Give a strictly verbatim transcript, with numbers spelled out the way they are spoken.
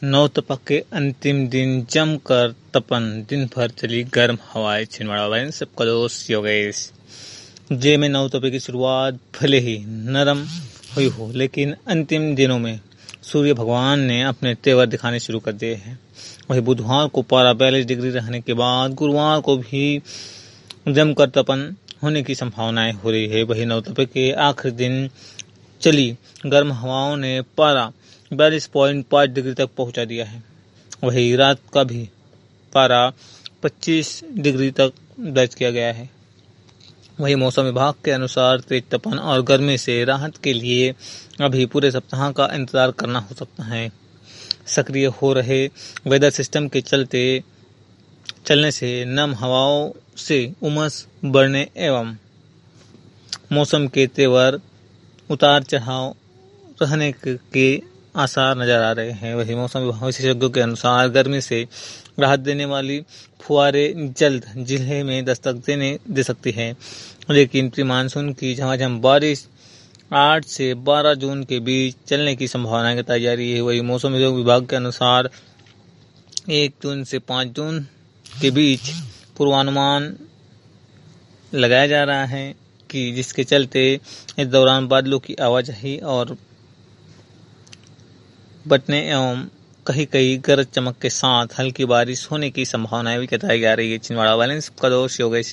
नवतपा के अंतिम दिन जमकर तपन, दिन भर चली गर्म हवाएं। छिंदवाड़ा वाले सबका दोस्त योगेश। जे में नवतपे की शुरुआत भले ही नरम हुई हो, लेकिन अंतिम दिनों में सूर्य भगवान ने अपने तेवर दिखाने शुरू कर दिए हैं। वही बुधवार को पारा बयालीस डिग्री रहने के बाद गुरुवार को भी जमकर तपन होने की संभावनाएं हो रही है। वही नवतपे के आखिरी दिन चली गर्म हवाओं ने पारा बयालीस पॉइंट पाँच डिग्री तक पहुंचा दिया है। वही रात का भी पारा पच्चीस डिग्री तक दर्ज किया गया है। वही मौसम विभाग के अनुसार तेज तपन और गर्मी से राहत के लिए अभी पूरे सप्ताह का इंतजार करना हो सकता है। सक्रिय हो रहे वेदर सिस्टम के चलते चलने से नम हवाओं से उमस बढ़ने एवं मौसम के तेवर उतार चढ़ाव रहने के आसार नजर आ रहे हैं। वही मौसम विभाग विशेषज्ञों के अनुसार गर्मी से राहत देने वाली फुहारें जल्द जिले में दस्तक देने दे सकती है, लेकिन प्री मानसून की झमाझम बारिश आठ से बारह जून के बीच चलने की संभावना बताई जा रही है। वही मौसम विभाग के अनुसार एक जून से पाँच जून के बीच पूर्वानुमान लगाया जा रहा है कि जिसके चलते इस दौरान बादलों की आवाजाही और बटने एवं कहीं कहीं गरज चमक के साथ हल्की बारिश होने की संभावनाएं भी बताई जा रही है। छिंदवाड़ा वाले सबका दोस्त योगेश।